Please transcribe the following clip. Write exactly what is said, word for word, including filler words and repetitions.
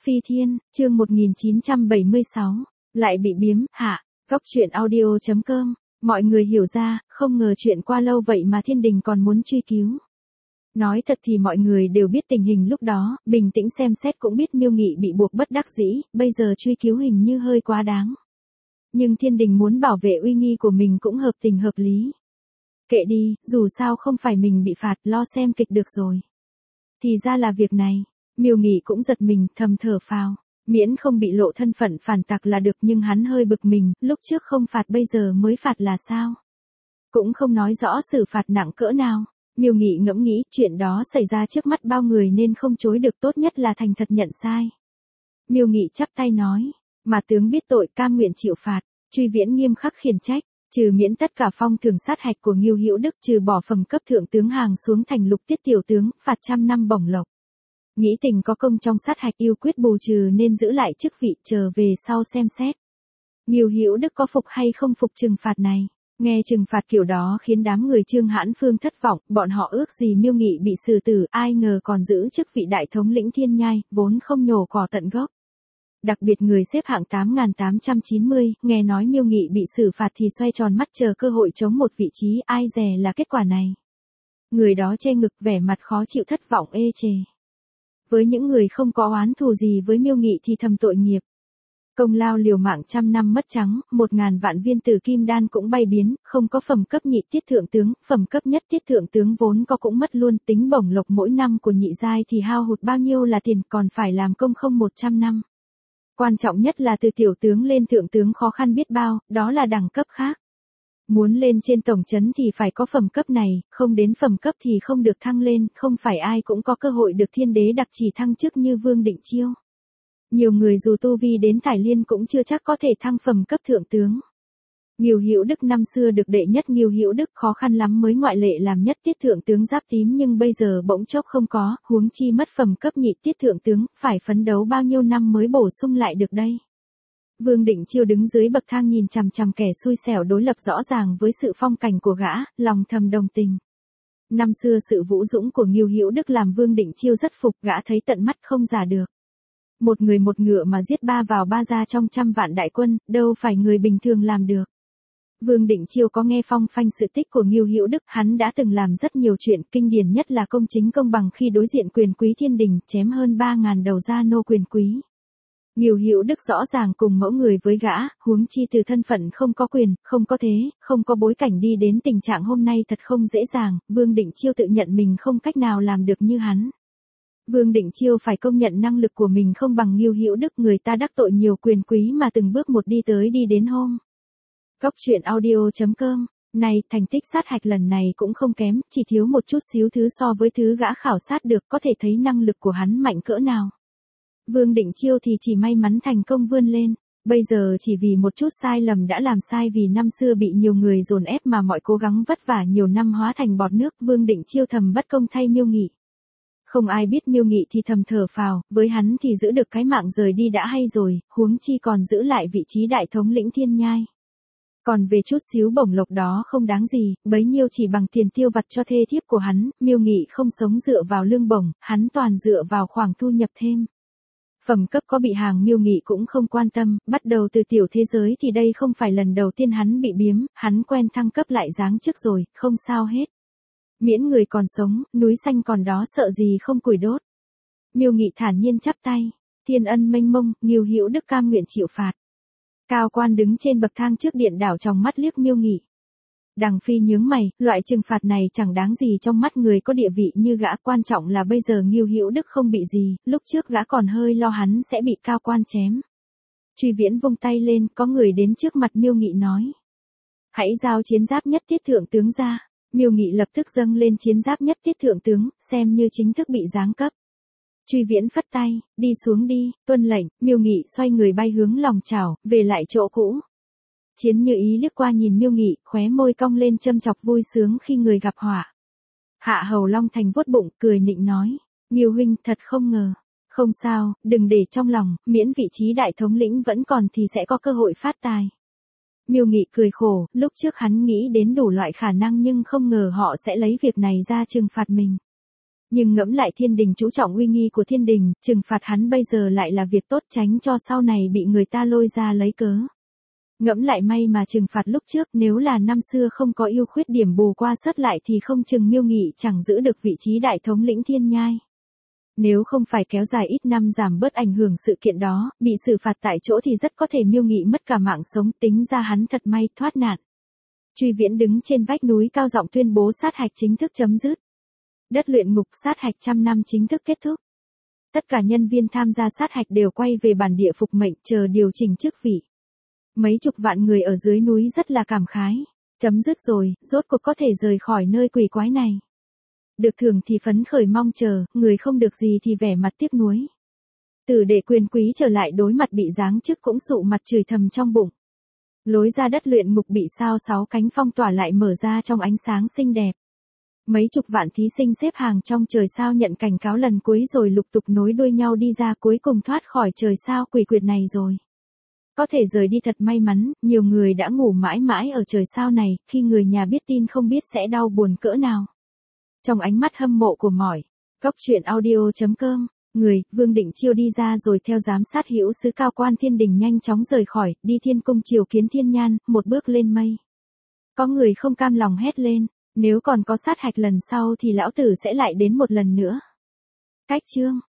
Phi Thiên, chương một nghìn chín trăm bảy mươi sáu, lại bị biếm, hạ, góc truyện audio chấm com, mọi người hiểu ra, không ngờ chuyện qua lâu vậy mà thiên đình còn muốn truy cứu. Nói thật thì mọi người đều biết tình hình lúc đó, bình tĩnh xem xét cũng biết Miêu Nghị bị buộc bất đắc dĩ, bây giờ truy cứu hình như hơi quá đáng. Nhưng thiên đình muốn bảo vệ uy nghi của mình cũng hợp tình hợp lý. Kệ đi, dù sao không phải mình bị phạt, lo xem kịch được rồi. Thì ra là việc này. Miêu Nghị cũng giật mình, thầm thở phào, miễn không bị lộ thân phận phản tặc là được, nhưng hắn hơi bực mình, lúc trước không phạt bây giờ mới phạt là sao? Cũng không nói rõ xử phạt nặng cỡ nào. Miêu Nghị ngẫm nghĩ, chuyện đó xảy ra trước mắt bao người nên không chối được, tốt nhất là thành thật nhận sai. Miêu Nghị chắp tay nói, mà tướng biết tội cam nguyện chịu phạt, Truy Viễn nghiêm khắc khiển trách. Trừ miễn tất cả phong thường sát hạch của Ngưu Hữu Đức, trừ bỏ phẩm cấp thượng tướng hàng xuống thành lục tiết tiểu tướng, phạt trăm năm bổng lộc. Nghĩ tình có công trong sát hạch, yêu quyết bù trừ nên giữ lại chức vị, chờ về sau xem xét. Ngưu Hữu Đức có phục hay không phục trừng phạt này? Nghe trừng phạt kiểu đó khiến đám người Trương Hãn Phương thất vọng, bọn họ ước gì Miêu Nghị bị xử tử, ai ngờ còn giữ chức vị đại thống lĩnh Thiên Nhai, vốn không nhổ cỏ tận gốc. Đặc biệt người xếp hạng tám nghìn tám trăm chín mươi, nghe nói Miêu Nghị bị xử phạt thì xoay tròn mắt chờ cơ hội chống một vị trí, ai dè là kết quả này. Người đó che ngực vẻ mặt khó chịu thất vọng ê chề. Với những người không có oán thù gì với Miêu Nghị thì thầm tội nghiệp. Công lao liều mạng trăm năm mất trắng, một ngàn vạn viên tử kim đan cũng bay biến, không có phẩm cấp nhị tiết thượng tướng, phẩm cấp nhất tiết thượng tướng vốn có cũng mất luôn, tính bổng lộc mỗi năm của nhị giai thì hao hụt bao nhiêu là tiền, còn phải làm công không một trăm năm. Quan trọng nhất là từ tiểu tướng lên thượng tướng khó khăn biết bao, đó là đẳng cấp khác. Muốn lên trên tổng trấn thì phải có phẩm cấp này, không đến phẩm cấp thì không được thăng lên, không phải ai cũng có cơ hội được thiên đế đặc chỉ thăng chức như Vương Định Chiêu. Nhiều người dù tu vi đến Thải Liên cũng chưa chắc có thể thăng phẩm cấp thượng tướng. Ngưu Hữu Đức năm xưa được đệ nhất Ngưu Hữu Đức khó khăn lắm mới ngoại lệ làm nhất tiết thượng tướng giáp tím, nhưng bây giờ bỗng chốc không có, huống chi mất phẩm cấp nhị tiết thượng tướng, phải phấn đấu bao nhiêu năm mới bổ sung lại được đây. Vương Định Chiêu đứng dưới bậc thang nhìn chằm chằm kẻ xui xẻo đối lập rõ ràng với sự phong cảnh của gã, lòng thầm đồng tình. Năm xưa sự vũ dũng của Ngưu Hữu Đức làm Vương Định Chiêu rất phục, gã thấy tận mắt không giả được. Một người một ngựa mà giết ba vào ba ra trong trăm vạn đại quân, đâu phải người bình thường làm được. Vương Định Chiêu có nghe phong phanh sự tích của Ngưu Hữu Đức, hắn đã từng làm rất nhiều chuyện, kinh điển nhất là công chính công bằng khi đối diện quyền quý thiên đình, chém hơn ba ngàn đầu gia nô quyền quý. Ngưu Hữu Đức rõ ràng cùng mẫu người với gã, huống chi từ thân phận không có quyền, không có thế, không có bối cảnh đi đến tình trạng hôm nay thật không dễ dàng, Vương Định Chiêu tự nhận mình không cách nào làm được như hắn. Vương Định Chiêu phải công nhận năng lực của mình không bằng Ngưu Hữu Đức, người ta đắc tội nhiều quyền quý mà từng bước một đi tới đi đến hôm. Góc truyện audio chấm com, này, thành tích sát hạch lần này cũng không kém, chỉ thiếu một chút xíu thứ so với thứ gã khảo sát được, có thể thấy năng lực của hắn mạnh cỡ nào. Vương Định Chiêu thì chỉ may mắn thành công vươn lên, bây giờ chỉ vì một chút sai lầm đã làm sai, vì năm xưa bị nhiều người dồn ép mà mọi cố gắng vất vả nhiều năm hóa thành bọt nước, Vương Định Chiêu thầm bất công thay Miêu Nghị. Không ai biết Miêu Nghị thì thầm thở phào, với hắn thì giữ được cái mạng rời đi đã hay rồi, huống chi còn giữ lại vị trí đại thống lĩnh Thiên Nhai. Còn về chút xíu bổng lộc đó không đáng gì, bấy nhiêu chỉ bằng tiền tiêu vặt cho thê thiếp của hắn, Miêu Nghị không sống dựa vào lương bổng, hắn toàn dựa vào khoản thu nhập thêm. Phẩm cấp có bị hàng Miêu Nghị cũng không quan tâm, bắt đầu từ tiểu thế giới thì đây không phải lần đầu tiên hắn bị biếm, hắn quen thăng cấp lại giáng chức rồi, không sao hết. Miễn người còn sống, núi xanh còn đó sợ gì không củi đốt. Miêu Nghị thản nhiên chắp tay, thiên ân mênh mông, Ngưu Hữu Đức cam nguyện chịu phạt. Cao quan đứng trên bậc thang trước điện đảo trong mắt liếc Miêu Nghị. Đằng Phi nhướng mày, loại trừng phạt này chẳng đáng gì trong mắt người có địa vị như gã, quan trọng là bây giờ Ngưu Hữu Đức không bị gì, lúc trước gã còn hơi lo hắn sẽ bị cao quan chém. Truy Viễn vung tay lên, có người đến trước mặt Miêu Nghị nói. Hãy giao chiến giáp nhất tiết thượng tướng ra. Miêu Nghị lập tức dâng lên chiến giáp nhất tiết thượng tướng, xem như chính thức bị giáng cấp. Truy Viễn phất tay, đi xuống đi, tuân lệnh, Miêu Nghị xoay người bay hướng lòng chảo, về lại chỗ cũ. Chiến Như Ý liếc qua nhìn Miêu Nghị, khóe môi cong lên châm chọc vui sướng khi người gặp họa. Hạ Hầu Long Thành vuốt bụng, cười nịnh nói, Ngưu huynh thật không ngờ. Không sao, đừng để trong lòng, miễn vị trí đại thống lĩnh vẫn còn thì sẽ có cơ hội phát tài. Miêu Nghị cười khổ, lúc trước hắn nghĩ đến đủ loại khả năng nhưng không ngờ họ sẽ lấy việc này ra trừng phạt mình. Nhưng ngẫm lại thiên đình chú trọng uy nghi của thiên đình, trừng phạt hắn bây giờ lại là việc tốt, tránh cho sau này bị người ta lôi ra lấy cớ. Ngẫm lại may mà trừng phạt lúc trước, nếu là năm xưa không có yêu khuyết điểm bù qua sớt lại thì không chừng Miêu Nghị chẳng giữ được vị trí đại thống lĩnh thiên nhai. Nếu không phải kéo dài ít năm giảm bớt ảnh hưởng sự kiện đó, bị xử phạt tại chỗ thì rất có thể Miêu Nghị mất cả mạng sống, tính ra hắn thật may thoát nạn. Truy Viễn đứng trên vách núi cao giọng tuyên bố sát hạch chính thức chấm dứt. Đất luyện ngục sát hạch trăm năm chính thức kết thúc. Tất cả nhân viên tham gia sát hạch đều quay về bản địa phục mệnh chờ điều chỉnh chức vị. Mấy chục vạn người ở dưới núi rất là cảm khái. Chấm dứt rồi, rốt cuộc có thể rời khỏi nơi quỷ quái này. Được thưởng thì phấn khởi mong chờ, người không được gì thì vẻ mặt tiếc nuối. Tử đệ quyền quý trở lại đối mặt bị giáng chức cũng sụ mặt chửi thầm trong bụng. Lối ra đất luyện ngục bị sao sáu cánh phong tỏa lại mở ra trong ánh sáng xinh đẹp. Mấy chục vạn thí sinh xếp hàng trong trời sao nhận cảnh cáo lần cuối rồi lục tục nối đuôi nhau đi ra, cuối cùng thoát khỏi trời sao quỷ quyệt này rồi. Có thể rời đi thật may mắn, nhiều người đã ngủ mãi mãi ở trời sao này, khi người nhà biết tin không biết sẽ đau buồn cỡ nào. Trong ánh mắt hâm mộ của mỏi, Cốc truyện audio chấm com, người, Vương Định Chiêu đi ra rồi theo giám sát hữu sứ cao quan thiên đình nhanh chóng rời khỏi, đi thiên cung triều kiến thiên nhan, một bước lên mây. Có người không cam lòng hét lên, nếu còn có sát hạch lần sau thì lão tử sẽ lại đến một lần nữa. Cách chương